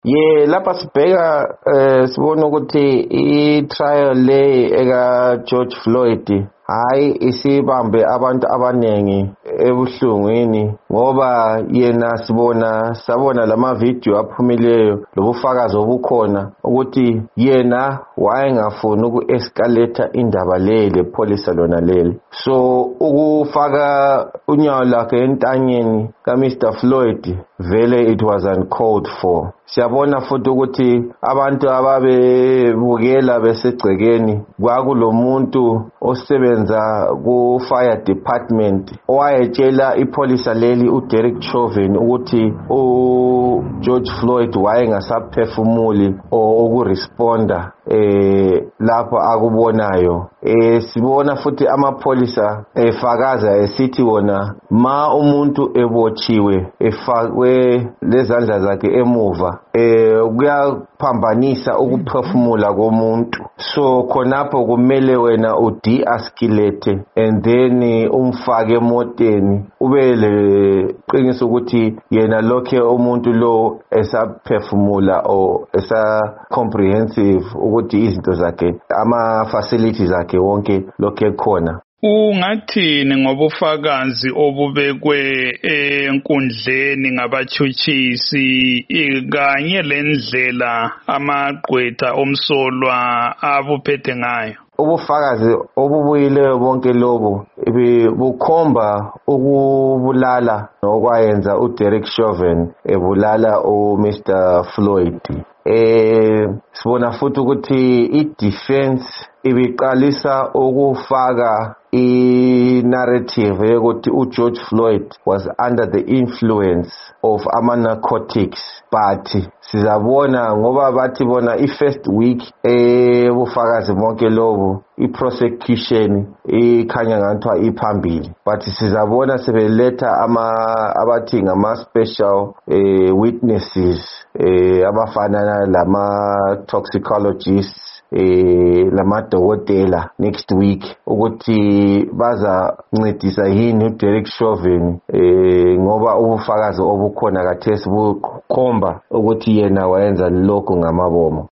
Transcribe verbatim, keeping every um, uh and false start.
Ye lapha sibheka eh, sibona ukuthi i-trial le eka George Floyd hayi isibambe abantu abanengi ebuhlungwini ngoba yena sibona sabona lama video aphumileyo lobufakazi obukhona ukuthi yena wayengafuni uku-escalate indaba le lepolisa lona leli. So ukufaka unyawo lakhe entanyeni ka Mister Floyd vele it was uncalled for. Siyabona futhi ukuthi abantu ababebukela besegcekeni kwakulomuntu osebenza ku fire department owayetshela ipolisa leli uDerek Chauvin ukuthi u George Floyd wayengasaphefumuli okuresponda eh lapho akubonayo. Eh sibona futhi amapolisa efakaza esithi wona ma umuntu ebotshiwe efakwe lezandla zakhe emuva eh kuyaphambanisa ukuphefumula komuntu. So khonapho kumele wena ude-escalate and then umfake emoteni ube leqiniso ukuthi yena lokhe umuntu lo esaphefumula o esa comprehensive ukuthi izinto zakhe ama facilities zakhe wonke lokhe khona. Ungathini ngobufakazi obubekwe enkundleni ngabachuchisi kanye lendlela amagqwetha omsolwa abuphethe ngayo? Ubufakazi obubuyileyo bonke lobo bukhomba ukubulala okwayenza uDerek Chauvin ebulala uMister Floyd. Eh sibona futhi ukuthi i-defense ibiqalisa ukufaka i-narrative yokuthi uGeorge Floyd was under the influence of ama-narcotics, but sizabona ngoba bathi bona i-first week ebufakazi bonke lobo i-prosecution ikhanya ngathiwa iphambili, but sizabona sebeletha ama abathi ngama-special eh, witnesses eh, abafana lama toxicologists eh lamadokotela next week ukuthi baza ncedisa yini uDerek Chauvin eh ngoba ubufakazi obukhona kathesi bukhomba ukuthi yena wayenza lokho ngamabomo.